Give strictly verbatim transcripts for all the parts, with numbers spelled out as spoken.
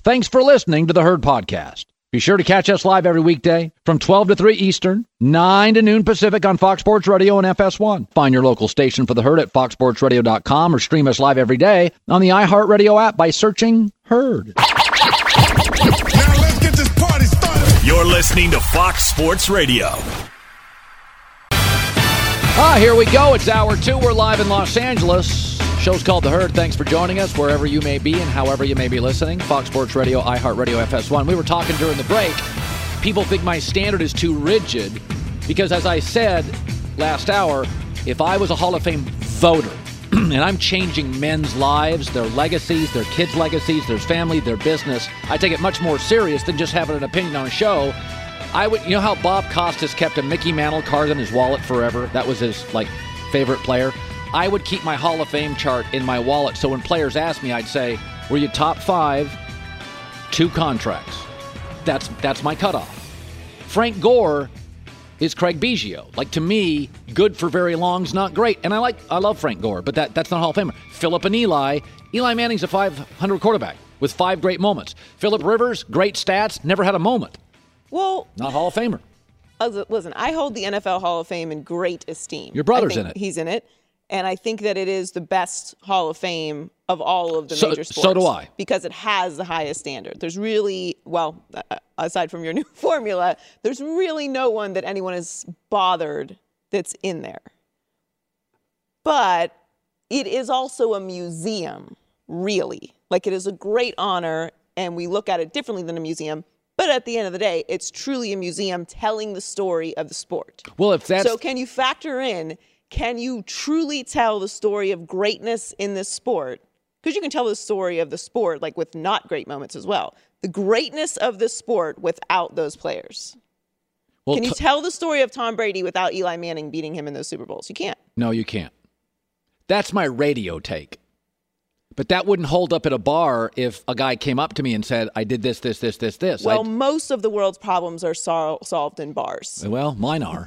Thanks for listening to the Herd Podcast. Be sure to catch us live every weekday from twelve to three Eastern, nine to noon Pacific on Fox Sports Radio and F S one. Find your local station for the Herd at fox sports radio dot com or stream us live every day on the iHeartRadio app by searching Herd. Now let's get this party started. You're listening to Fox Sports Radio. Ah, here we go. It's hour two. We're live in Los Angeles. Show's called The Herd. Thanks for joining us wherever you may be and however you may be listening. Fox Sports Radio, iHeartRadio, F S one. We were talking during the break. People think my standard is too rigid because, as I said last hour, if I was a Hall of Fame voter and I'm changing men's lives, their legacies, their kids' legacies, their family, their business, I take it much more serious than just having an opinion on a show. I would, you know how Bob Costas kept a Mickey Mantle card in his wallet forever? That was his, like, favorite player. I would keep my Hall of Fame chart in my wallet, so when players ask me, I'd say, were you top five, two contracts? That's that's my cutoff. Frank Gore is Craig Biggio. Like, to me, good for very long's not great. And I like I love Frank Gore, but that that's not Hall of Famer. Phillip and Eli. Eli Manning's a five hundred quarterback with five great moments. Phillip Rivers, great stats, never had a moment. Well, not Hall of Famer. Uh, listen, I hold the N F L Hall of Fame in great esteem. Your brother's I think in it. He's in it. And I think that it is the best Hall of Fame of all of the so, major sports. So do I. Because it has the highest standard. There's really, well, aside from your new formula, there's really no one that anyone has bothered that's in there. But it is also a museum, really. Like, it is a great honor, and we look at it differently than a museum. But at the end of the day, it's truly a museum telling the story of the sport. Well, if that's... So can you factor in... Can you truly tell the story of greatness in this sport? Because you can tell the story of the sport, like, with not great moments as well. The greatness of the sport without those players. Well, can you t- tell the story of Tom Brady without Eli Manning beating him in those Super Bowls? You can't. No, you can't. That's my radio take. But that wouldn't hold up at a bar if a guy came up to me and said, I did this, this, this, this, this. Well, I'd... most of the world's problems are sol- solved in bars. Well, mine are.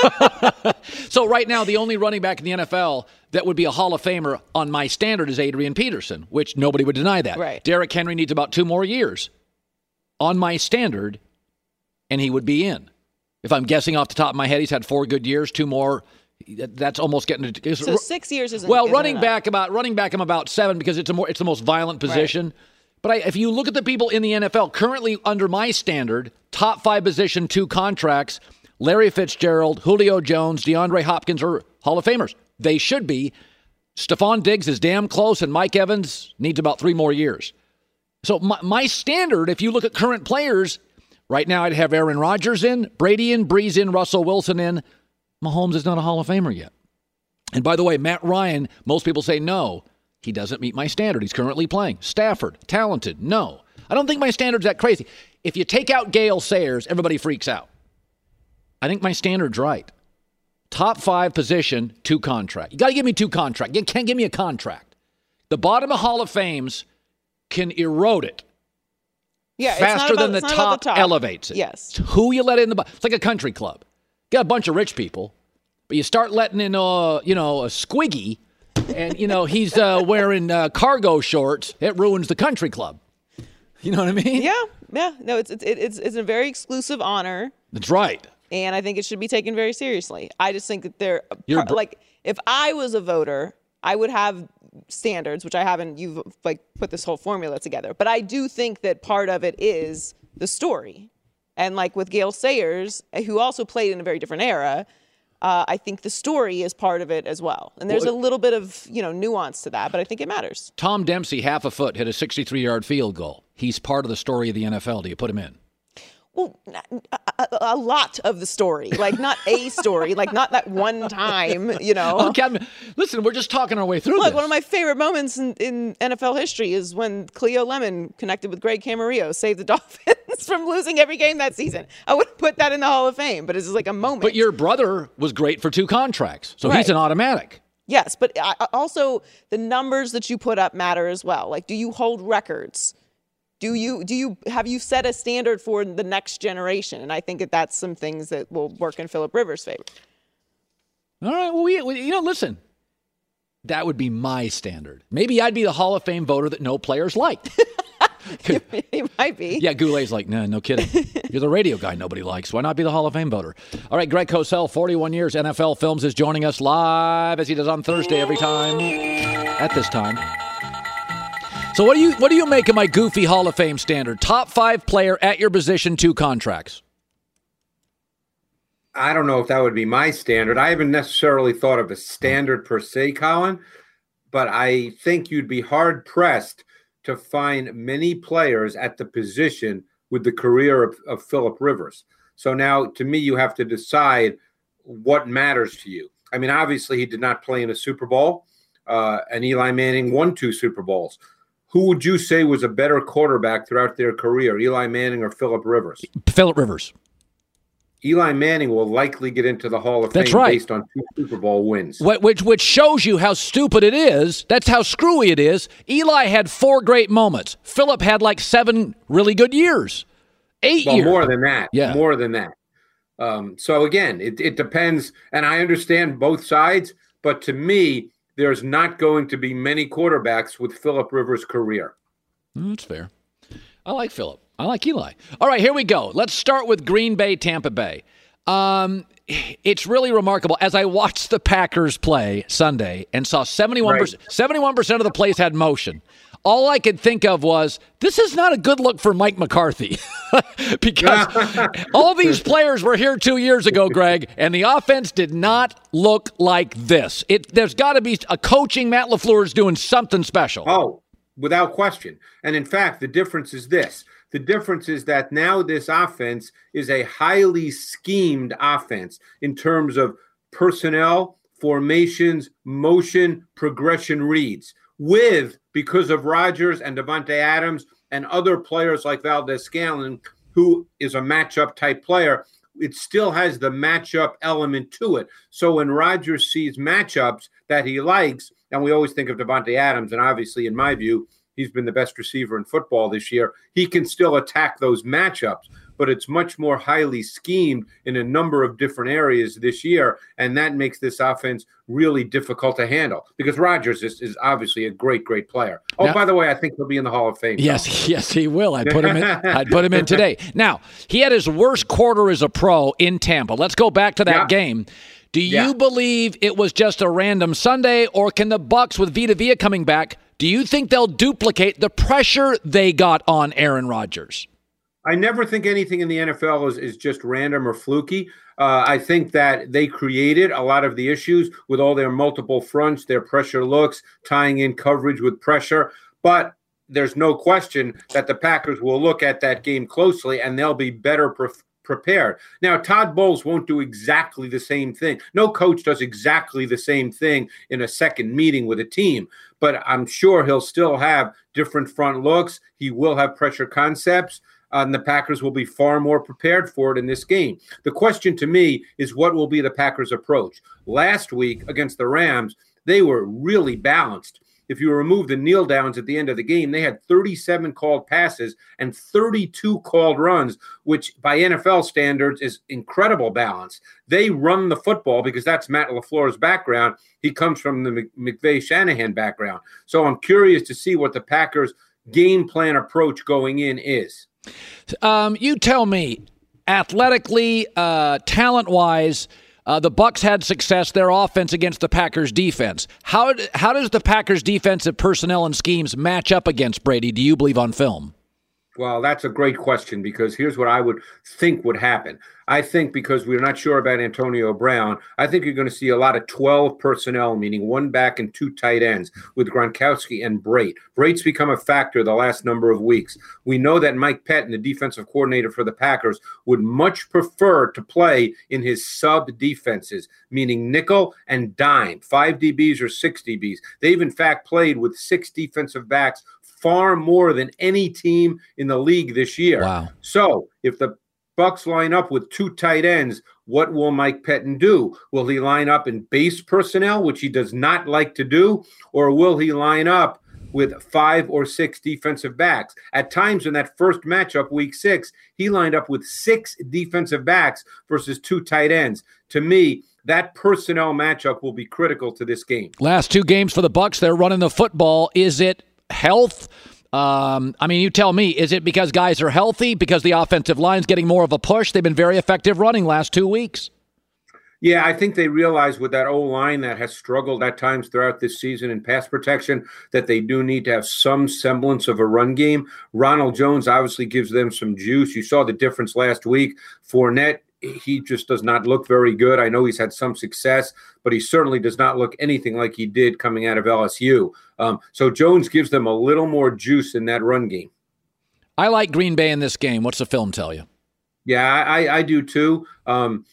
So right now, the only running back in the N F L that would be a Hall of Famer on my standard is Adrian Peterson, which nobody would deny that. Right. Derrick Henry needs about two more years on my standard, and he would be in. If I'm guessing off the top of my head, he's had four good years, two more. That's almost getting to so six years isn't well isn't running enough. back about running back I'm about seven because it's a more it's the most violent position. Right. But I, if you look at the people in the N F L currently under my standard, top five position, two contracts, Larry Fitzgerald, Julio Jones, DeAndre Hopkins are Hall of Famers. They should be. Stephon Diggs is damn close, and Mike Evans needs about three more years. So my, my standard, if you look at current players, right now I'd have Aaron Rodgers in, Brady in, Breeze in, Russell Wilson in. Mahomes is not a Hall of Famer yet. And by the way, Matt Ryan, most people say no. He doesn't meet my standard. He's currently playing. Stafford, talented. No. I don't think my standard's that crazy. If you take out Gale Sayers, everybody freaks out. I think my standard's right. Top five position, two contract. You got to give me two contract. You can't give me a contract. The bottom of Hall of Fames can erode it. Yeah, faster it's not about, than the it's not top, about the top elevates it. Yes. It's who you let in the bottom. It's like a country club. You got a bunch of rich people, but you start letting in, uh, you know, a squiggy, and, you know, he's uh, wearing uh, cargo shorts. It ruins the country club. You know what I mean? Yeah, yeah. No, it's it's it's it's a very exclusive honor. That's right. And I think it should be taken very seriously. I just think that they're You're br- like, if I was a voter, I would have standards, which I haven't. You've like put this whole formula together, but I do think that part of it is the story. And like with Gale Sayers, who also played in a very different era, uh, I think the story is part of it as well. And there's well, a little bit of, you know, nuance to that, but I think it matters. Tom Dempsey, half a foot, hit a sixty-three-yard field goal. He's part of the story of the N F L. Do you put him in? Well, a, a lot of the story, like not a story, like not that one time, you know. Okay, listen, we're just talking our way through Look, this. One of my favorite moments in, in N F L history is when Cleo Lemon connected with Greg Camarillo, saved the Dolphins from losing every game that season. I wouldn't put that in the Hall of Fame, but it's just like a moment. But your brother was great for two contracts, so right. he's an automatic. Yes, but I, also the numbers that you put up matter as well. Like, do you hold records? Do you do you have you set a standard for the next generation? And I think that that's some things that will work in Phillip Rivers' favor. All right. Well, we, we you know, listen, that would be my standard. Maybe I'd be the Hall of Fame voter that no players liked. He might be. Yeah, Goulet's like, nah, no kidding. You're the radio guy nobody likes. Why not be the Hall of Fame voter? All right, Greg Cosell, forty-one years, N F L Films, is joining us live as he does on Thursday every time at this time. So what do you what do you make of my goofy Hall of Fame standard? Top five player at your position, two contracts. I don't know if that would be my standard. I haven't necessarily thought of a standard per se, Colin, but I think you'd be hard-pressed to find many players at the position with the career of, of Phillip Rivers. So now, to me, you have to decide what matters to you. I mean, obviously, he did not play in a Super Bowl, uh, and Eli Manning won two Super Bowls. Who would you say was a better quarterback throughout their career, Eli Manning or Phillip Rivers? Phillip Rivers. Eli Manning will likely get into the Hall of That's Fame right. based on two Super Bowl wins. Which, which shows you how stupid it is. That's how screwy it is. Eli had four great moments. Phillip had like seven really good years. Eight well, years. more than that. Yeah. More than that. Um, so, again, it, it depends. And I understand both sides. But to me, there's not going to be many quarterbacks with Phillip Rivers' career. That's fair. I like Phillip. I like Eli. All right, here we go. Let's start with Green Bay, Tampa Bay. Um, it's really remarkable. As I watched the Packers play Sunday and saw seventy-one percent, Right. seventy-one percent of the plays had motion, all I could think of was, this is not a good look for Mike McCarthy. Because all these players were here two years ago, Greg, and the offense did not look like this. It There's got to be a coaching. Matt LaFleur is doing something special. Oh, without question. And, in fact, the difference is this. The difference is that now this offense is a highly schemed offense in terms of personnel, formations, motion, progression reads. With, because of Rodgers and Devontae Adams and other players like Valdez-Scantling, who is a matchup type player, it still has the matchup element to it. So when Rodgers sees matchups that he likes, and we always think of Devontae Adams, and obviously, in my view, he's been the best receiver in football this year. He can still attack those matchups, but it's much more highly schemed in a number of different areas this year, and that makes this offense really difficult to handle because Rodgers is, is obviously a great, great player. Oh, Now, by the way, I think he'll be in the Hall of Fame. Yes, yes, he will. I put him in. I'd put him in today. Now, he had his worst quarter as a pro in Tampa. Let's go back to that Yeah. game. Do you Yeah. believe it was just a random Sunday, or can the Bucs with Vita Vea coming back? Do you think they'll duplicate the pressure they got on Aaron Rodgers? I never think anything in the N F L is, is just random or fluky. Uh, I think that they created a lot of the issues with all their multiple fronts, their pressure looks, tying in coverage with pressure. But there's no question that the Packers will look at that game closely and they'll be better pre- prepared. Now, Todd Bowles won't do exactly the same thing. No coach does exactly the same thing in a second meeting with a team. But I'm sure he'll still have different front looks. He will have pressure concepts. Uh, and the Packers will be far more prepared for it in this game. The question to me is what will be the Packers' approach? Last week against the Rams, they were really balanced. If you remove the kneel downs at the end of the game, they had thirty-seven called passes and thirty-two called runs, which by N F L standards is incredible balance. They run the football because that's Matt LaFleur's background. He comes from the McVay-Shanahan background. So I'm curious to see what the Packers' game plan approach going in is. Um, you tell me, athletically, uh, talent-wise, uh, the Bucs had success, their offense against the Packers' defense. How how does the Packers' defensive personnel and schemes match up against Brady, do you believe, on film? Well, that's a great question because here's what I would think would happen. I think because we're not sure about Antonio Brown, I think you're going to see a lot of twelve personnel, meaning one back and two tight ends with Gronkowski and Brate. Brate's become a factor the last number of weeks. We know that Mike Pettin, the defensive coordinator for the Packers, would much prefer to play in his sub defenses, meaning nickel and dime, five D Bs or six D Bs. They've, in fact, played with six defensive backs far more than any team in the league this year. Wow. So if the Bucs line up with two tight ends, what will Mike Pettin do? Will he line up in base personnel, which he does not like to do, or will he line up with five or six defensive backs? At times in that first matchup, week six, he lined up with six defensive backs versus two tight ends. To me, that personnel matchup will be critical to this game. Last two games for the Bucs, they're running the football. Is it health, Um, I mean, you tell me, is it because guys are healthy, because the offensive line's getting more of a push? They've been very effective running last two weeks. Yeah, I think they realize with that O-line that has struggled at times throughout this season in pass protection that they do need to have some semblance of a run game. Ronald Jones obviously gives them some juice. You saw the difference last week. Fournette, he just does not look very good. I know he's had some success, but he certainly does not look anything like he did coming out of L S U. Um, so Jones gives them a little more juice in that run game. I like Green Bay in this game. What's the film tell you? Yeah, I, I do too. Um,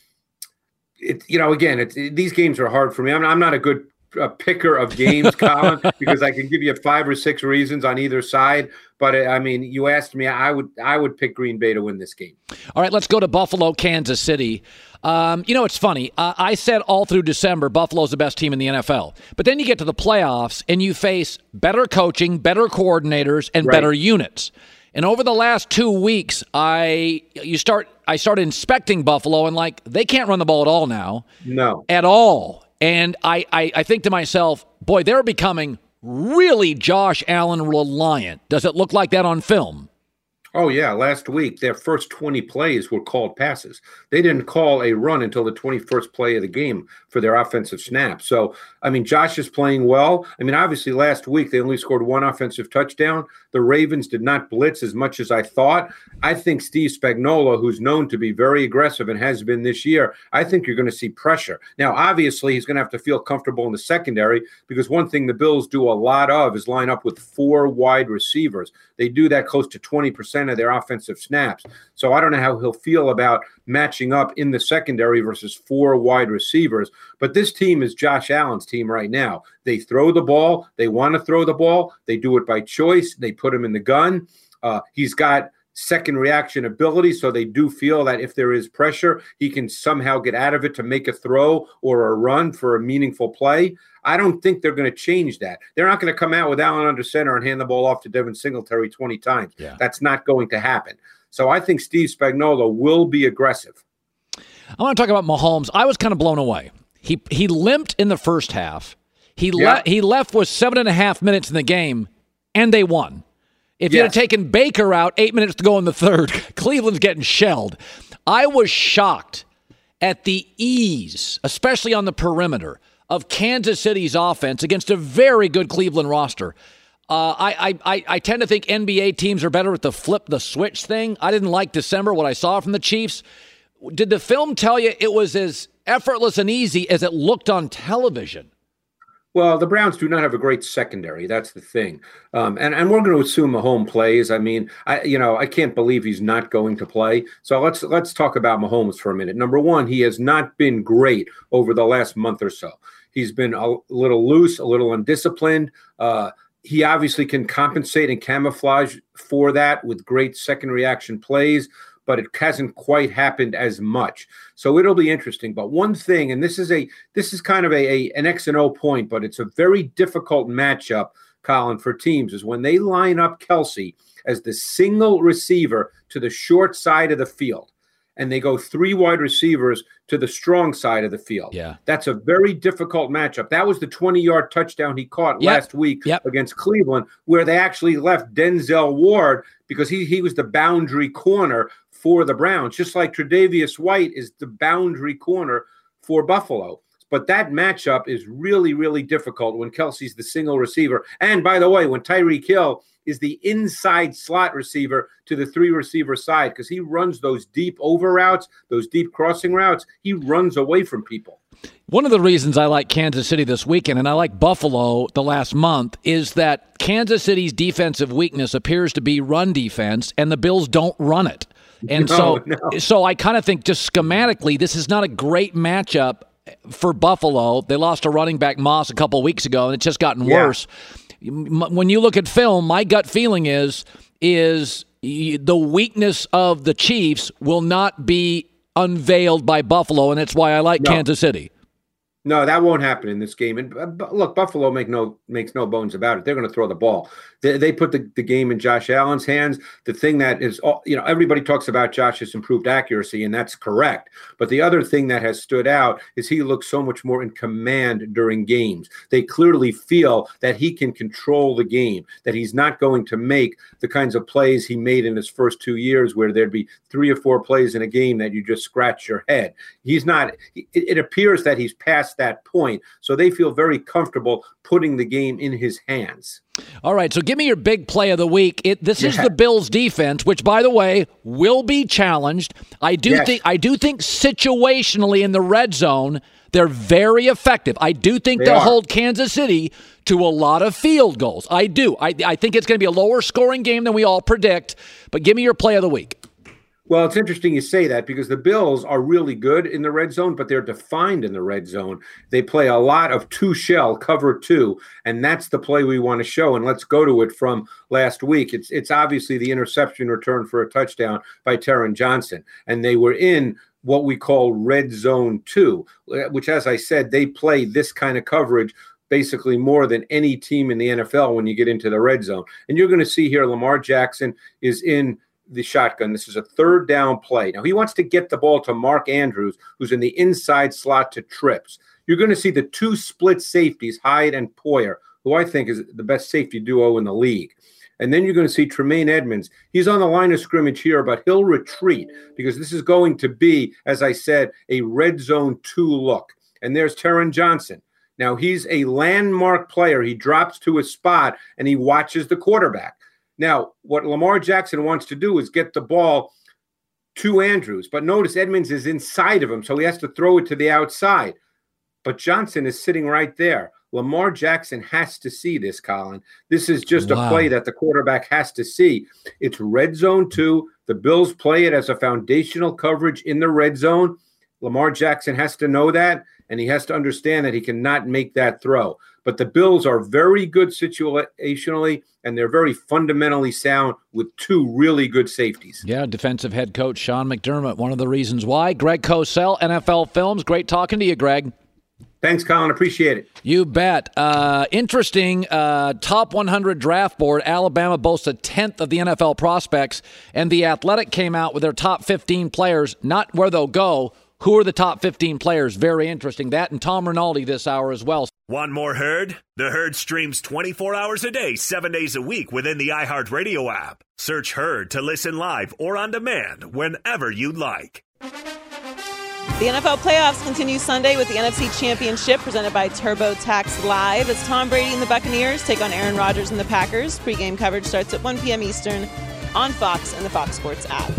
It, you know, again, it's, it, these games are hard for me. I'm, I'm not a good uh, picker of games, Colin, because I can give you five or six reasons on either side. But I mean, you asked me, I would I would pick Green Bay to win this game. All right, let's go to Buffalo, Kansas City. Um, you know, it's funny. Uh, I said all through December, Buffalo's the best team in the N F L. But then you get to the playoffs and you face better coaching, better coordinators, and Right. better units. And over the last two weeks, I you start I started inspecting Buffalo and like they can't run the ball at all now. No. At all. And I, I, I think to myself, boy, they're becoming really Josh Allen reliant. Does it look like that on film? Oh, yeah. Last week, their first twenty plays were called passes. They didn't call a run until the twenty-first play of the game for their offensive snap. So, I mean, Josh is playing well. I mean, obviously, last week, they only scored one offensive touchdown. The Ravens did not blitz as much as I thought. I think Steve Spagnuolo, who's known to be very aggressive and has been this year, I think you're going to see pressure. Now, obviously, he's going to have to feel comfortable in the secondary because one thing the Bills do a lot of is line up with four wide receivers. They do that close to twenty percent of their offensive snaps. So I don't know how he'll feel about matching up in the secondary versus four wide receivers. But this team is Josh Allen's team right now. They throw the ball. They want to throw the ball. They do it by choice. They put him in the gun. Uh, he's got second reaction ability, so they do feel that if there is pressure, he can somehow get out of it to make a throw or a run for a meaningful play. I don't think they're going to change that. They're not going to come out with Allen under center and hand the ball off to Devin Singletary twenty times. Yeah. That's not going to happen. So I think Steve Spagnuolo will be aggressive. I want to talk about Mahomes. I was kind of blown away. He he limped in the first half. He Yeah. le- he left with seven and a half minutes in the game, and they won. If you had Yes. taken Baker out, eight minutes to go in the third, Cleveland's getting shelled. I was shocked at the ease, especially on the perimeter, of Kansas City's offense against a very good Cleveland roster. Uh, I, I I tend to think N B A teams are better at the flip the switch thing. I didn't like December, what I saw from the Chiefs. Did the film tell you it was as effortless and easy as it looked on television? Well, the Browns do not have a great secondary. That's the thing. Um, and, and we're going to assume Mahomes plays. I mean, I you know, I can't believe he's not going to play. So let's let's talk about Mahomes for a minute. Number one, he has not been great over the last month or so. He's been a little loose, a little undisciplined. Uh, he obviously can compensate and camouflage for that with great second reaction plays, but it hasn't quite happened as much. So it'll be interesting. But one thing, and this is a this is kind of a, a an X and O point, but it's a very difficult matchup, Colin, for teams, is when they line up Kelsey as the single receiver to the short side of the field, and they go three wide receivers to the strong side of the field. Yeah. That's a very difficult matchup. That was the twenty-yard touchdown he caught Yep. last week Yep. against Cleveland, where they actually left Denzel Ward because he, he was the boundary corner for the Browns, just like Tre'Davious White is the boundary corner for Buffalo. But that matchup is really, really difficult when Kelsey's the single receiver. And by the way, when Tyreek Hill is the inside slot receiver to the three receiver side, because he runs those deep over routes, those deep crossing routes, he runs away from people. One of the reasons I like Kansas City this weekend, and I like Buffalo the last month, is that Kansas City's defensive weakness appears to be run defense, and the Bills don't run it. And No, so, no. so I kind of think just schematically, this is not a great matchup for Buffalo. They lost a running back, Moss, a couple of weeks ago, and it's just gotten Yeah. worse. M- When you look at film, my gut feeling is is y- the weakness of the Chiefs will not be unveiled by Buffalo, and that's why I like No. Kansas City. No, that won't happen in this game. And uh, look, Buffalo make no makes no bones about it. They're going to throw the ball. They, they put the, the game in Josh Allen's hands. The thing that is, all, you know, everybody talks about Josh's improved accuracy, and that's correct. But the other thing that has stood out is he looks so much more in command during games. They clearly feel that he can control the game, that he's not going to make the kinds of plays he made in his first two years where there'd be three or four plays in a game that you just scratch your head. He's not, it, it appears that he's past that point. So they feel very comfortable putting the game in his hands. All right, so give me your big play of the week. It, this yeah. is the Bills' defense, which, by the way, will be challenged. I do yes. think I do think situationally in the red zone, they're very effective. I do think they they'll are. hold Kansas City to a lot of field goals. I do. I, I think it's going to be a lower scoring game than we all predict. But give me your play of the week. Well, it's interesting you say that because the Bills are really good in the red zone, but they're defined in the red zone. They play a lot of two shell, cover two, and that's the play we want to show. And let's go to it from last week. It's it's obviously the interception return for a touchdown by Taron Johnson, and they were in what we call red zone two, which, as I said, they play this kind of coverage basically more than any team in the N F L when you get into the red zone. And you're going to see here Lamar Jackson is in the shotgun. This is a third down play. Now, he wants to get the ball to Mark Andrews, who's in the inside slot to Trips. You're going to see the two split safeties, Hyde and Poyer, who I think is the best safety duo in the league. And then you're going to see Tremaine Edmonds. He's on the line of scrimmage here, but he'll retreat because this is going to be, as I said, a red zone two look. And there's Taron Johnson. Now, he's a landmark player. He drops to his spot, and he watches the quarterback. Now, what Lamar Jackson wants to do is get the ball to Andrews. But notice Edmonds is inside of him, so he has to throw it to the outside. But Johnson is sitting right there. Lamar Jackson has to see this, Colin. This is just wow. a play that the quarterback has to see. It's red zone two. The Bills play it as a foundational coverage in the red zone. Lamar Jackson has to know that, and he has to understand that he cannot make that throw. But the Bills are very good situationally, and they're very fundamentally sound with two really good safeties. Yeah, defensive head coach Sean McDermott, one of the reasons why. Greg Cosell, N F L Films. Great talking to you, Greg. Thanks, Colin. Appreciate it. You bet. Uh, interesting uh, top one hundred draft board. Alabama boasts a tenth of the N F L prospects, and The Athletic came out with their top fifteen players, not where they'll go. Who are the top fifteen players? Very interesting. That and Tom Rinaldi this hour as well. Want more Herd? The Herd streams twenty-four hours a day, seven days a week within the iHeartRadio app. Search Herd to listen live or on demand whenever you like. The N F L playoffs continue Sunday with the N F C Championship presented by TurboTax Live as Tom Brady and the Buccaneers take on Aaron Rodgers and the Packers. Pre-game coverage starts at one p.m. Eastern on Fox and the Fox Sports app.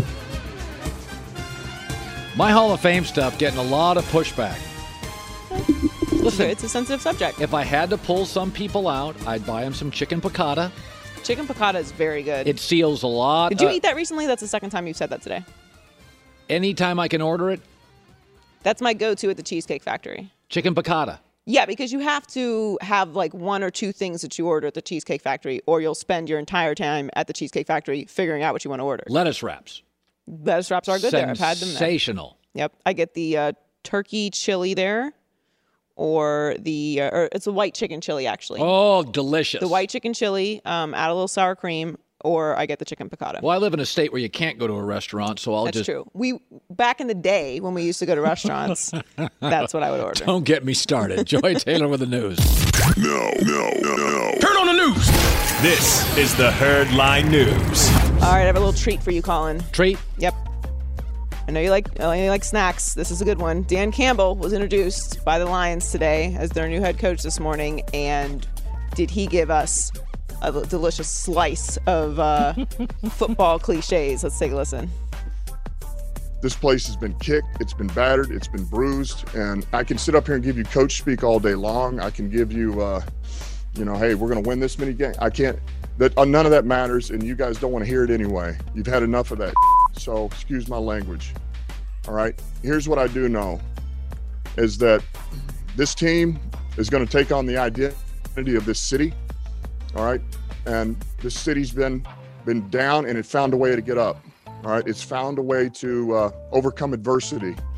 My Hall of Fame stuff getting a lot of pushback. Listen, it's a sensitive subject. If I had to pull some people out, I'd buy them some chicken piccata. Chicken piccata is very good. It seals a lot. Did you uh, eat that recently? That's the second time you've said that today. Anytime I can order it. That's my go-to at the Cheesecake Factory. Chicken piccata. Yeah, because you have to have like one or two things that you order at the Cheesecake Factory, or you'll spend your entire time at the Cheesecake Factory figuring out what you want to order. Lettuce wraps. Lettuce wraps are good there. I've had them there. Sensational. Yep. I get the uh, turkey chili there, or the, uh, or it's a white chicken chili, actually. Oh, delicious. The white chicken chili, um, add a little sour cream, or I get the chicken piccata. Well, I live in a state where you can't go to a restaurant, so I'll that's just... That's true. We, back in the day when we used to go to restaurants, that's what I would order. Don't get me started. Joy Taylor with the news. No, no, no, no. Turn on the news. This is the Herd Line News. All right, I have a little treat for you, Colin. Treat? Yep. I know you like I know you like snacks. This is a good one. Dan Campbell was introduced by the Lions today as their new head coach this morning, and did he give us a delicious slice of uh, football cliches? Let's take a listen. This place has been kicked, it's been battered, it's been bruised, and I can sit up here and give you coach speak all day long. I can give you, uh, you know, hey, we're going to win this many games. I can't. That uh, none of that matters, and you guys don't want to hear it anyway. You've had enough of that. So excuse my language. All right. Here's what I do know is that this team is going to take on the identity of this city. All right. And this city's been been down, and it found a way to get up. All right. It's found a way to uh, overcome adversity.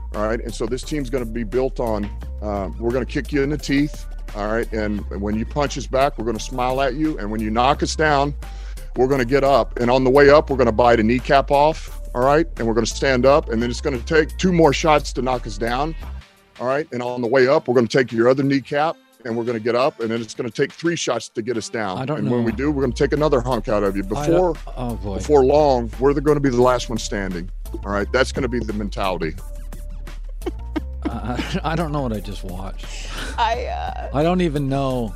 All right. And so this team's going to be built on, uh, we're going to kick you in the teeth. All right. And when you punch us back, we're going to smile at you. And when you knock us down, we're going to get up. And on the way up, we're going to bite a kneecap off. All right. And we're going to stand up. And then it's going to take two more shots to knock us down. All right. And on the way up, we're going to take your other kneecap and we're going to get up. And then it's going to take three shots to get us down. I don't and know. when we do, we're going to take another hunk out of you. Before, oh boy. before long, we're going to be the last one standing. All right. That's going to be the mentality. uh, I don't know what I just watched. I uh, I don't even know.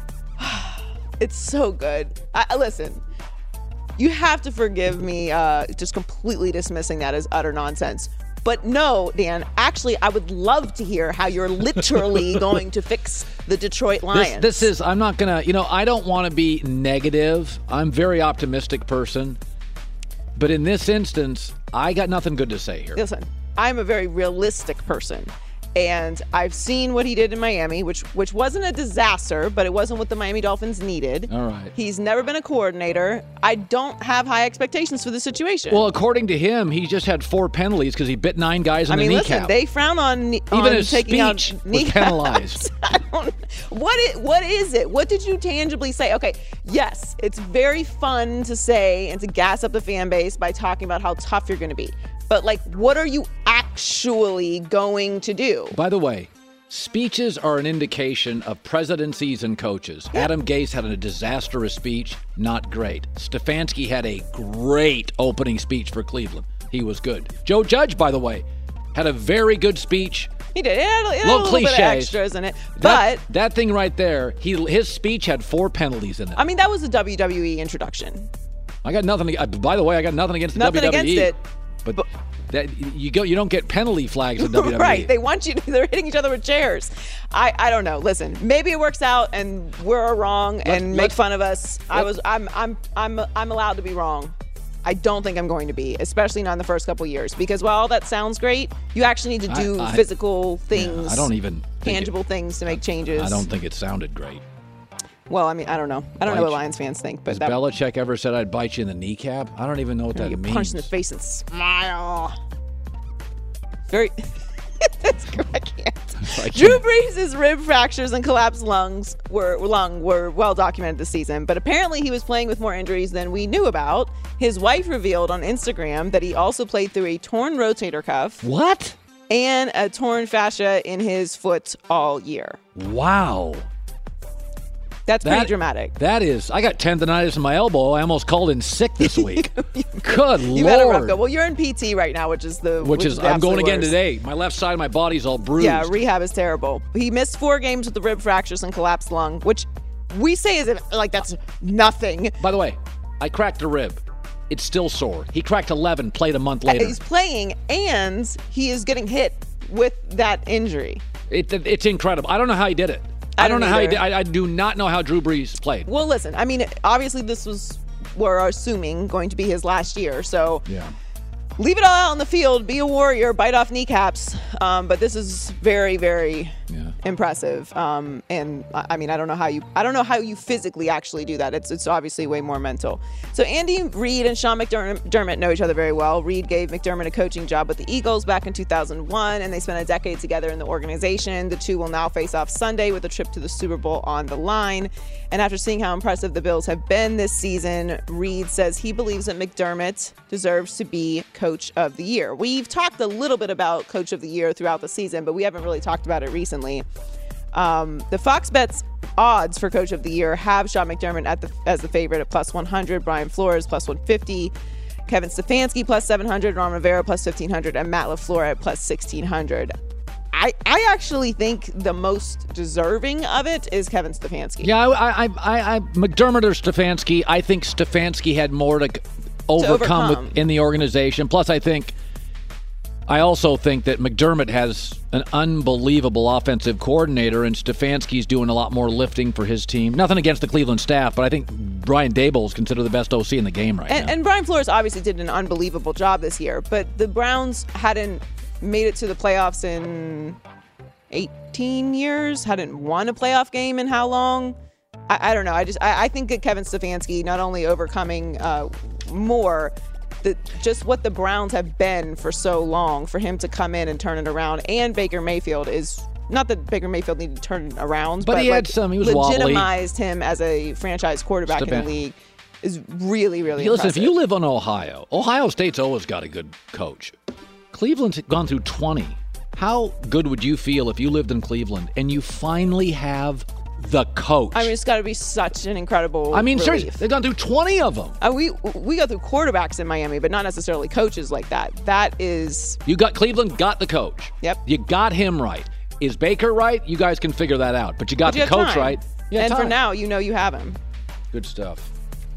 It's so good. I, listen, you have to forgive me uh, just completely dismissing that as utter nonsense. But no, Dan, actually, I would love to hear how you're literally going to fix the Detroit Lions. This, this is, I'm not going to, you know, I don't want to be negative. I'm a very optimistic person. But in this instance, I got nothing good to say here. Listen, I'm a very realistic person. And I've seen what he did in Miami, which which wasn't a disaster, but it wasn't what the Miami Dolphins needed. All right. He's never been a coordinator. I don't have high expectations for the situation. Well, according to him, he just had four penalties because he bit nine guys in I mean, the listen, kneecap. they frown on, Even on his taking out speech was kneecaps. penalized. I don't, what, is, what is it? What did you tangibly say? Okay, yes, it's very fun to say and to gas up the fan base by talking about how tough you're going to be. But, like, what are you actually going to do? By the way, speeches are an indication of presidencies and coaches. Yeah. Adam Gase had a disastrous speech, not great. Stefanski had a great opening speech for Cleveland. He was good. Joe Judge, by the way, had a very good speech. He did. It had, it had Low a little cliches. bit of extras in it. That, But that thing right there, he his speech had four penalties in it. I mean, that was a W W E introduction. I got nothing. Uh, by the way, I got nothing against the Nothing W W E. against it. But, but that you go, you don't get penalty flags in W W E. Right. They want you to, they're hitting each other with chairs. I, I don't know. Listen, maybe it works out and we're wrong and Let's, make let's, fun of us. I was I'm I'm I'm I'm allowed to be wrong. I don't think I'm going to be, especially not in the first couple years, because while all that sounds great, you actually need to do I, I, physical things. Yeah, I don't even tangible it, things to make changes. I don't think it sounded great. Well, I mean, I don't know. I don't Bite know what you. Lions fans think, but Has that Belichick ever said I'd bite you in the kneecap? I don't even know what that you get means. punched in the face and smile. Very. That's I can't. I Drew can't. Brees' rib fractures and collapsed lungs were lung were well documented this season, but apparently he was playing with more injuries than we knew about. His wife revealed on Instagram that he also played through a torn rotator cuff What? and a torn fascia in his foot all year. Wow. That's pretty That- dramatic. That is. I got tendonitis in my elbow. I almost called in sick this week. Good You better rough Lord. go. Well, you're in P T right now, which is the Which is, the I'm going absolute again worst. today. My left side of my body's all bruised. Yeah, rehab is terrible. He missed four games with the rib fractures and collapsed lung, which we say is like that's nothing. By the way, I cracked a rib. It's still sore. He cracked eleven, played a month later. He's playing, and he is getting hit with that injury. It, it's incredible. I don't know how he did it. I I don't don't know how he either. did. I, I do not know how Drew Brees played. Well, listen, I mean, obviously this was, we're assuming, going to be his last year. So Yeah. leave it all out on the field, be a warrior, bite off kneecaps. Um, but this is very, very Yeah. impressive. Um, and I I mean, I don't know how you, I don't know how you physically actually do that. It's it's obviously way more mental. So Andy Reid and Sean McDermott know each other very well. Reid gave McDermott a coaching job with the Eagles back in two thousand one, and they spent a decade together in the organization. The two will now face off Sunday with a trip to the Super Bowl on the line. And after seeing how impressive the Bills have been this season, Reid says he believes that McDermott deserves to be Coach of the Year. We've talked a little bit about Coach of the Year throughout the season, but we haven't really talked about it recently. Um, the Fox Bets odds for Coach of the Year have Sean McDermott at the, as the favorite at plus one hundred, Brian Flores plus one fifty, Kevin Stefanski plus seven hundred, Ron Rivera plus fifteen hundred, and Matt LaFleur at plus sixteen hundred. I, I actually think the most deserving of it is Kevin Stefanski. Yeah, I, I, I, I McDermott or Stefanski. I think Stefanski had more to overcome, overcome. With, in the organization. Plus, I think, I also think that McDermott has an unbelievable offensive coordinator, and Stefanski's doing a lot more lifting for his team. Nothing against the Cleveland staff, but I think Brian Daboll is considered the best O C in the game right And, now. and Brian Flores obviously did an unbelievable job this year, but the Browns hadn't made it to the playoffs in eighteen years, hadn't won a playoff game in how long? I, I don't know. I just I, I think that Kevin Stefanski not only overcoming uh, more, the, just what the Browns have been for so long, for him to come in and turn it around, and Baker Mayfield is not that Baker Mayfield needed to turn it around, but, but he like had some. He was legitimized wobbly. him as a franchise quarterback in the league is really, really. Hey, listen, impressive. if you live in Ohio, Ohio State's always got a good coach. Cleveland's gone through twenty. How good would you feel if you lived in Cleveland and you finally have the coach? I mean, it's got to be such an incredible. I mean, relief. seriously, they've gone through twenty of them. Uh, we we go through quarterbacks in Miami, but not necessarily coaches like that. That is. You got Cleveland, got the coach. Yep. You got him right. Is Baker right? You guys can figure that out. But you got but you the coach time. right. You and time. for now, you know you have him. Good stuff.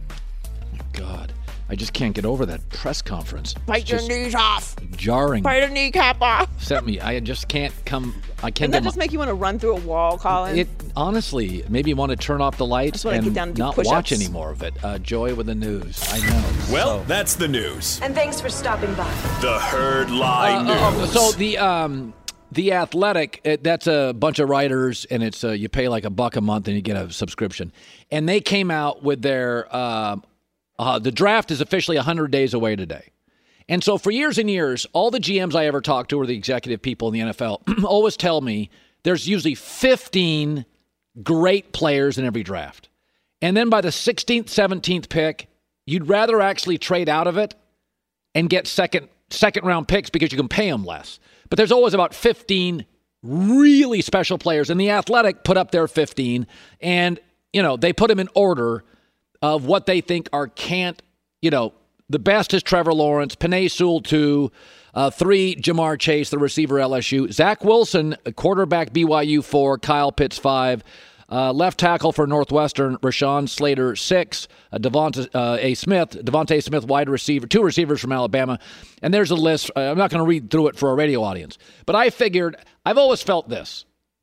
My God, I just can't get over that press conference. Bite It's your just knees off. jarring. Bite a kneecap off. Set me. I just can't come. I can't. Doesn't that get just my, make you want to run through a wall, Colin? It honestly maybe you want to turn off the lights just wanna and get down and do not push-ups. watch any more of it. Uh, Joy with the news. I know. Well, So- that's the news. And thanks for stopping by. The Herd Lie Uh, News. uh, so the um, the Athletic, it, that's a bunch of writers, and it's uh, you pay like a buck a month and you get a subscription. And they came out with their um, uh, the draft is officially one hundred days away today. And so for years and years, all the G Ms I ever talked to, or the executive people in the N F L, always tell me there's usually fifteen great players in every draft. And then by the sixteenth, seventeenth pick, you'd rather actually trade out of it and get second second round picks because you can pay them less. But there's always about fifteen really special players. And the Athletic put up their fifteen, and, you know, they put them in order of what they think are can't, you know, the best is Trevor Lawrence, Penei Sewell two, uh, three, Jamar Chase, the receiver L S U, Zach Wilson, quarterback B Y U four, Kyle Pitts five, uh, left tackle for Northwestern, Rashawn Slater six, uh, Devonta uh, A. Smith, Devontae Smith, wide receiver, two receivers from Alabama, and there's a list. Uh, I'm not going to read through it for a radio audience, but I figured I've always felt this.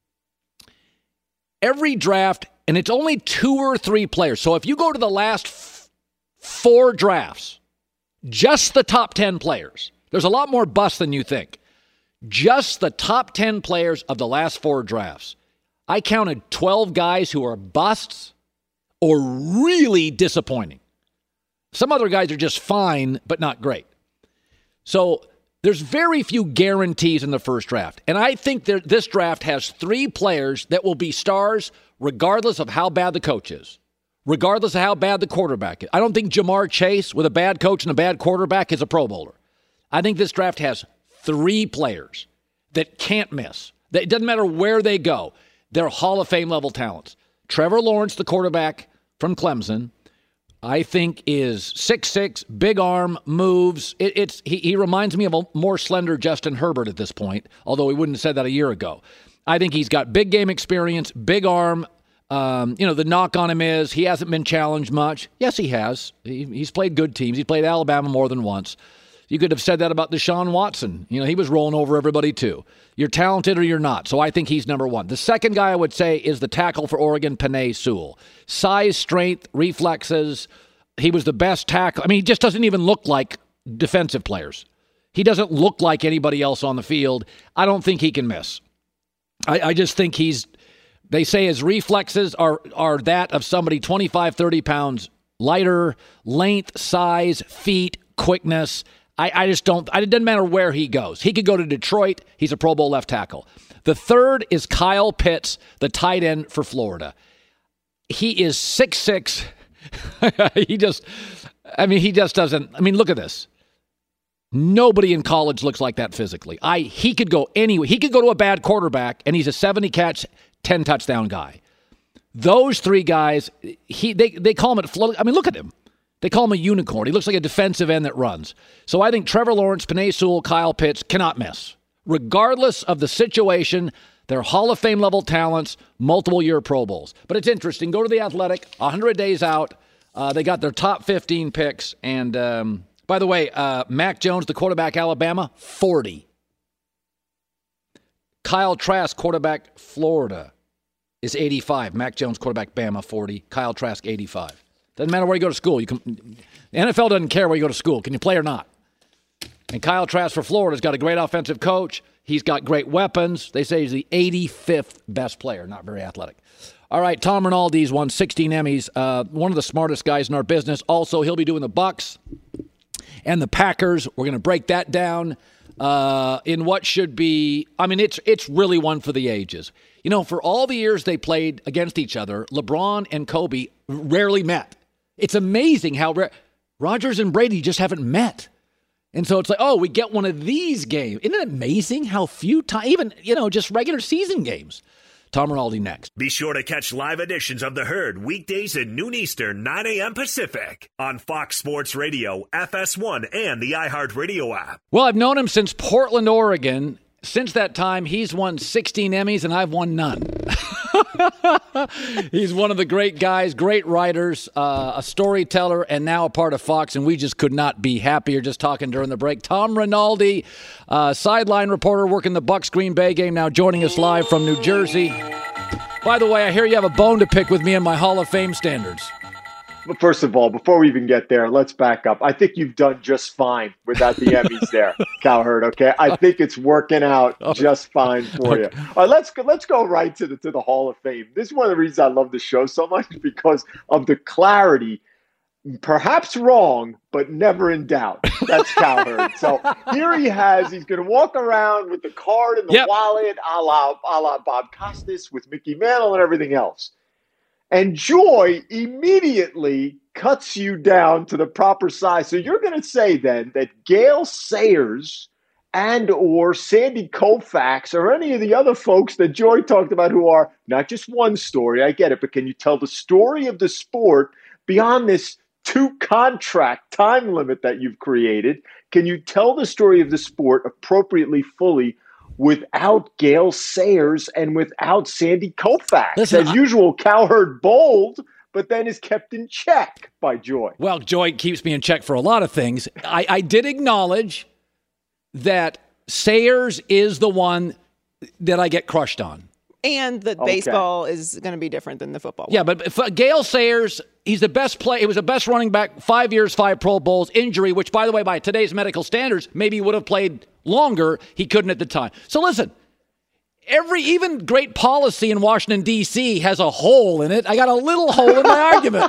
Every draft, and it's only two or three players. So if you go to the last f- four drafts, just the top ten players. There's a lot more busts than you think. Just the top ten players of the last four drafts. I counted twelve guys who are busts or really disappointing. Some other guys are just fine, but not great. So there's very few guarantees in the first draft. And I think there, this draft has three players that will be stars regardless of how bad the coach is. Regardless of how bad the quarterback is. I don't think Jamar Chase with a bad coach and a bad quarterback is a Pro Bowler. I think this draft has three players that can't miss. It doesn't matter where they go. They're Hall of Fame level talents. Trevor Lawrence, the quarterback from Clemson, I think is six six, big arm, moves. It, it's he, he reminds me of a more slender Justin Herbert at this point, although he wouldn't have said that a year ago. I think he's got big game experience, big arm. Um, you know, the knock on him is he hasn't been challenged much. Yes, he has. He, he's played good teams. He's played Alabama more than once. You could have said that about Deshaun Watson. You know, he was rolling over everybody too. You're talented or you're not. So I think he's number one. The second guy I would say is the tackle for Oregon, Penei Sewell. Size, strength, reflexes. He was the best tackle. I mean, he just doesn't even look like defensive players. He doesn't look like anybody else on the field. I don't think he can miss. I, I just think he's... They say his reflexes are are that of somebody twenty-five, thirty pounds lighter, length, size, feet, quickness. I, I just don't, it doesn't matter where he goes. He could go to Detroit. He's a Pro Bowl left tackle. The third is Kyle Pitts, the tight end for Florida. He is six six. he just, I mean, he just doesn't, I mean, look at this. Nobody in college looks like that physically. I He could go anywhere. He could go to a bad quarterback, and he's a seventy catch, ten touchdown guy. Those three guys, he they, they call him at float. I mean, look at him. They call him a unicorn. He looks like a defensive end that runs. So I think Trevor Lawrence, Penei Sewell, Kyle Pitts cannot miss. Regardless of the situation, they're Hall of Fame level talents, multiple year Pro Bowls. But it's interesting. Go to the Athletic, one hundred days out. Uh, they got their top fifteen picks. And um, by the way, uh, Mac Jones, the quarterback, Alabama, forty. Kyle Trask, quarterback, Florida, is eighty-five. Mac Jones, quarterback, Bama, forty. Kyle Trask, eighty-five. Doesn't matter where you go to school. You can, the N F L doesn't care where you go to school. Can you play or not? And Kyle Trask for Florida's got a great offensive coach. He's got great weapons. They say he's the eighty-fifth best player. Not very athletic. All right, Tom Rinaldi's won sixteen Emmys. Uh, one of the smartest guys in our business. Also, he'll be doing the Bucks. and the Packers. We're going to break that down uh, in what should be, I mean, it's it's really one for the ages. You know, for all the years they played against each other, LeBron and Kobe rarely met. It's amazing how rare. Rodgers and Brady just haven't met. And so it's like, oh, we get one of these games. Isn't it amazing how few times, even, you know, just regular season games. Tom Rinaldi next. Be sure to catch live editions of The Herd weekdays at noon Eastern, nine a.m. Pacific on Fox Sports Radio, F S one, and the iHeartRadio app. Well, I've known him since Portland, Oregon. Since that time, he's won sixteen Emmys, and I've won none. He's one of the great guys, great writers, uh, a storyteller, and now a part of Fox, and we just could not be happier just talking during the break. Tom Rinaldi, uh, sideline reporter working the Bucs Green Bay game, now joining us live from New Jersey. By the way, I hear you have a bone to pick with me and my Hall of Fame standards. But first of all, before we even get there, let's back up. I think you've done just fine without the Emmys there, Cowherd, okay? I think it's working out just fine for you. All right, let's go, let's go right to the to the Hall of Fame. This is one of the reasons I love the show so much, because of the clarity, perhaps wrong, but never in doubt. That's Cowherd. So here he has, he's going to walk around with the card and the Yep. wallet, a la, a la Bob Costas with Mickey Mantle and everything else. And Joy immediately cuts you down to the proper size. So you're going to say then that Gale Sayers and or Sandy Koufax or any of the other folks that Joy talked about who are not just one story, I get it, but can you tell the story of the sport beyond this two-contract time limit that you've created? Can you tell the story of the sport appropriately, fully, without Gale Sayers and without Sandy Koufax? Listen, As I- usual, Cowherd bold, but then is kept in check by Joy. Well, Joy keeps me in check for a lot of things. I, I did acknowledge that Sayers is the one that I get crushed on. And that Okay. baseball is going to be different than the football. Yeah, but if, uh, Gale Sayers, he's the best play. He was the best running back, five years, five Pro Bowls, injury, which, by the way, by today's medical standards, maybe he would have played longer. He couldn't at the time. So listen, every even great policy in Washington, D C has a hole in it. I got a little hole in my argument.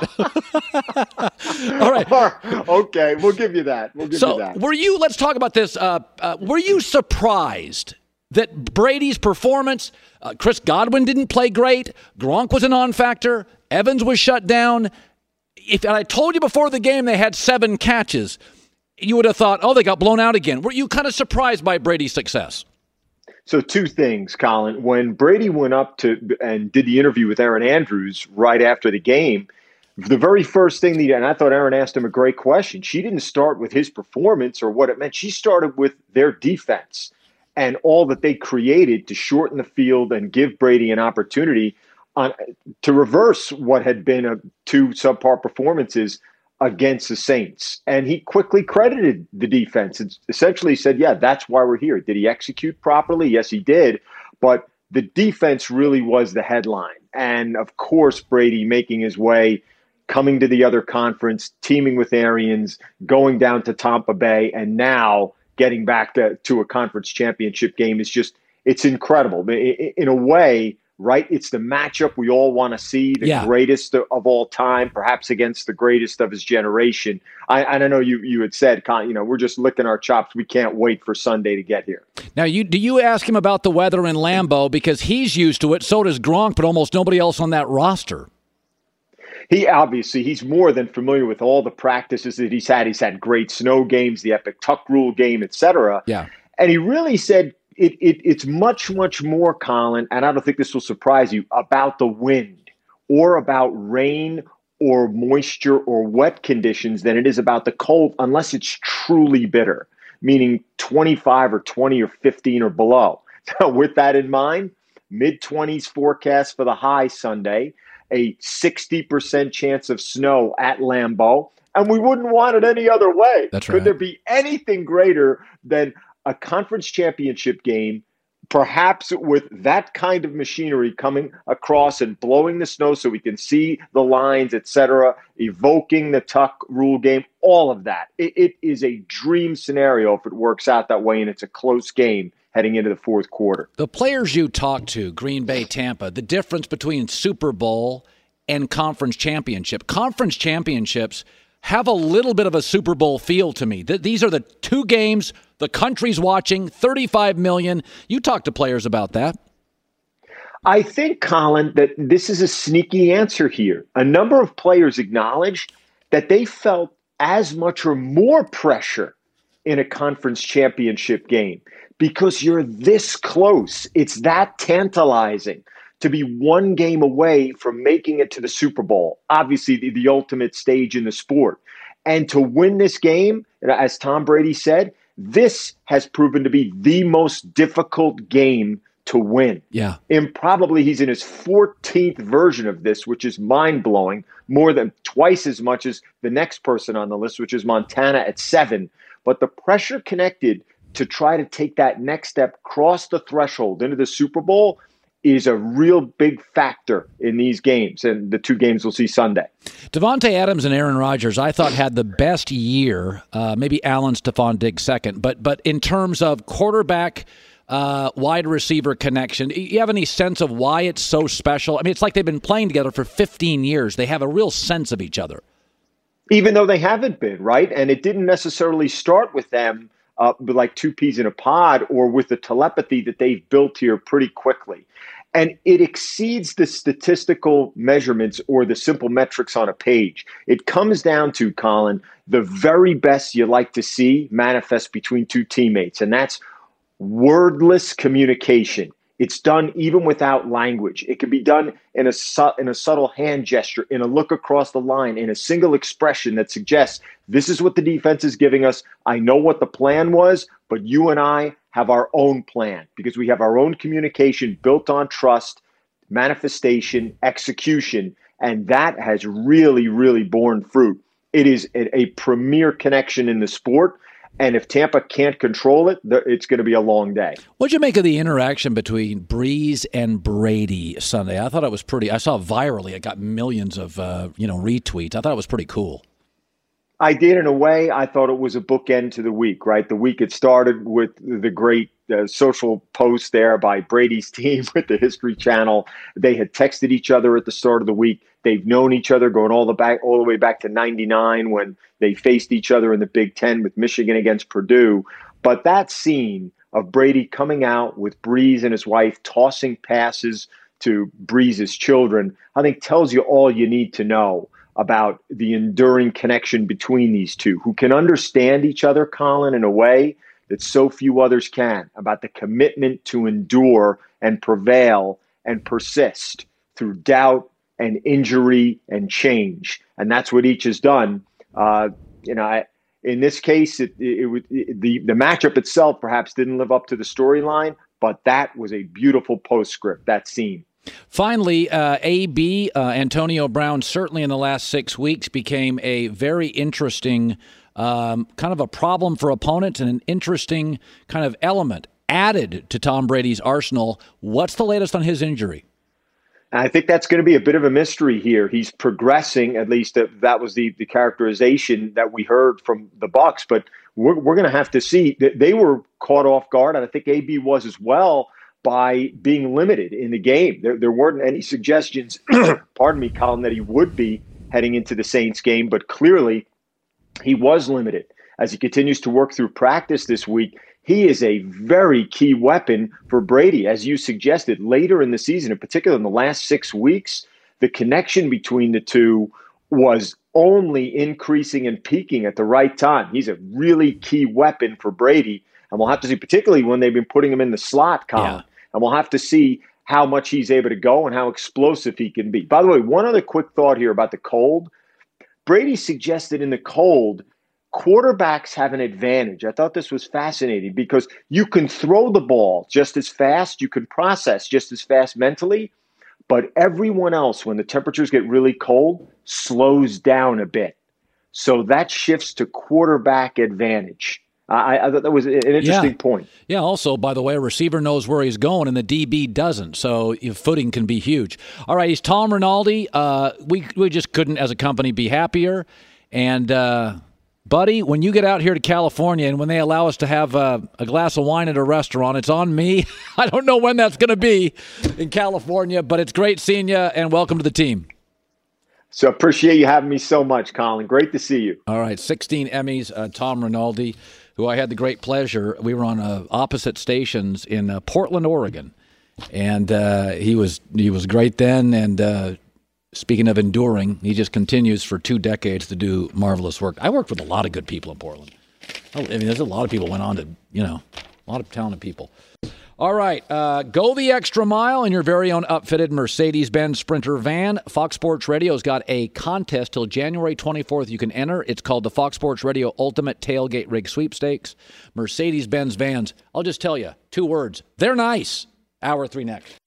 All right. Okay, we'll give you that. We'll give you So that. were you, let's talk about this. Uh, uh, were you surprised that Brady's performance, uh, Chris Godwin didn't play great, Gronk was a non-factor, Evans was shut down. If and I told you before the game they had seven catches, you would have thought, oh, they got blown out again. Were you kind of surprised by Brady's success? So two things, Colin. When Brady went up to and did the interview with Erin Andrews right after the game, the very first thing, that, and I thought Erin asked him a great question. She didn't start with his performance or what it meant. She started with their defense and all that they created to shorten the field and give Brady an opportunity on, to reverse what had been a two subpar performances against the Saints. And he quickly credited the defense and essentially said, yeah, that's why we're here. Did he execute properly? Yes, he did. But the defense really was the headline. And of course, Brady making his way, coming to the other conference, teaming with Arians, going down to Tampa Bay, and now getting back to, to a conference championship game is just, it's incredible. In a way, right? It's the matchup we all want to see, the Yeah. greatest of all time, perhaps against the greatest of his generation. I, I don't know, you you had said, Con, you know, we're just licking our chops. We can't wait for Sunday to get here. Now, you do you ask him about the weather in Lambeau because he's used to it, so does Gronk, but almost nobody else on that roster. He obviously, he's more than familiar with all the practices that he's had. He's had great snow games, the Epic Tuck Rule game, et cetera. Yeah. And he really said it, it, it's much, much more, Colin, and I don't think this will surprise you, about the wind or about rain or moisture or wet conditions than it is about the cold, unless it's truly bitter, meaning twenty-five or twenty or fifteen or below. Now, with that in mind, mid-twenties forecast for the high Sunday, a sixty percent chance of snow at Lambeau, and we wouldn't want it any other way. That's Could right. there be anything greater than a conference championship game, perhaps with that kind of machinery coming across and blowing the snow so we can see the lines, et cetera, evoking the Tuck Rule game, all of that. It, it is a dream scenario if it works out that way and it's a close game heading into the fourth quarter. The players you talk to, Green Bay, Tampa, the difference between Super Bowl and conference championship. Conference championships, have a little bit of a Super Bowl feel to me. Th- these are the two games the country's watching, thirty-five million. You talk to players about that. I think, Colin, that this is a sneaky answer here. A number of players acknowledged that they felt as much or more pressure in a conference championship game because you're this close. It's that tantalizing to be one game away from making it to the Super Bowl, obviously the, the ultimate stage in the sport. And to win this game, as Tom Brady said, this has proven to be the most difficult game to win. Yeah. And probably he's in his fourteenth version of this, which is mind-blowing, more than twice as much as the next person on the list, which is Montana at seven. But the pressure connected to try to take that next step, cross the threshold into the Super Bowl, is a real big factor in these games, and the two games we'll see Sunday. Davante Adams and Aaron Rodgers, I thought, had the best year, uh, maybe Allen Stephon Diggs second, but but in terms of quarterback, uh, wide receiver connection, do you have any sense of why it's so special? I mean, it's like they've been playing together for fifteen years. They have a real sense of each other. Even though they haven't been, right? And it didn't necessarily start with them uh, like two peas in a pod or with the telepathy that they've built here pretty quickly. And it exceeds the statistical measurements or the simple metrics on a page. It comes down to, Colin, the very best you like to see manifest between two teammates, and that's wordless communication. It's done even without language. It can be done in a su- in a subtle hand gesture, in a look across the line, in a single expression that suggests this is what the defense is giving us. I know what the plan was, but you and I have our own plan because we have our own communication built on trust, manifestation, execution, and that has really, really borne fruit. It is a, a premier connection in the sport. And if Tampa can't control it, it's going to be a long day. What'd you make of the interaction between Breeze and Brady Sunday? I thought it was pretty. I saw it virally. It got millions of uh, you know retweets. I thought it was pretty cool. I did in a way. I thought it was a bookend to the week, right? The week it started with the great uh, social post there by Brady's team with the History Channel. They had texted each other at the start of the week. They've known each other going all the back, all the way back to ninety-nine when they faced each other in the Big Ten with Michigan against Purdue. But that scene of Brady coming out with Breeze and his wife tossing passes to Breeze's children, I think tells you all you need to know about the enduring connection between these two, who can understand each other, Colin, in a way that so few others can, about the commitment to endure and prevail and persist through doubt and injury and change. And that's what each has done. Uh, you know, I, in this case, it, it, it, it, the, the matchup itself perhaps didn't live up to the storyline, but that was a beautiful postscript, that scene. Finally, uh, A B, uh, Antonio Brown, certainly in the last six weeks became a very interesting um, kind of a problem for opponents and an interesting kind of element added to Tom Brady's arsenal. What's the latest on his injury? I think that's going to be a bit of a mystery here. He's progressing, at least that, that was the, the characterization that we heard from the Bucs, but we're, we're going to have to see. They were caught off guard, and I think A B was as well, by being limited in the game. There, there weren't any suggestions, pardon me, Colin, that he would be heading into the Saints game, but clearly he was limited. As he continues to work through practice this week, he is a very key weapon for Brady. As you suggested, later in the season, in particular in the last six weeks, the connection between the two was only increasing and peaking at the right time. He's a really key weapon for Brady, and we'll have to see, particularly when they've been putting him in the slot, Colin. Yeah. And we'll have to see how much he's able to go and how explosive he can be. By the way, one other quick thought here about the cold. Brady suggested in the cold, quarterbacks have an advantage. I thought this was fascinating because you can throw the ball just as fast, you can process just as fast mentally, but everyone else, when the temperatures get really cold, slows down a bit. So that shifts to quarterback advantage. I, I thought that was an interesting yeah. point. Yeah, also, by the way, a receiver knows where he's going, and the D B doesn't, so your footing can be huge. All right, he's Tom Rinaldi. Uh, we, we just couldn't, as a company, be happier. And, uh, buddy, when you get out here to California and when they allow us to have uh, a glass of wine at a restaurant, it's on me. I don't know when that's going to be in California, but it's great seeing you, and welcome to the team. So appreciate you having me so much, Colin. Great to see you. All right, sixteen Emmys, uh, Tom Rinaldi, who I had the great pleasure. We were on uh, opposite stations in uh, Portland, Oregon, and uh, he was he was great then. And uh, speaking of enduring, he just continues for two decades to do marvelous work. I worked with a lot of good people in Portland. I mean, there's a lot of people went on to, you know, a lot of talented people. All right, uh, go the extra mile in your very own upfitted Mercedes-Benz Sprinter van. Fox Sports Radio's got a contest till January twenty-fourth. You can enter. It's called the Fox Sports Radio Ultimate Tailgate Rig Sweepstakes. Mercedes-Benz vans. I'll just tell you, two words. They're nice. Hour three next.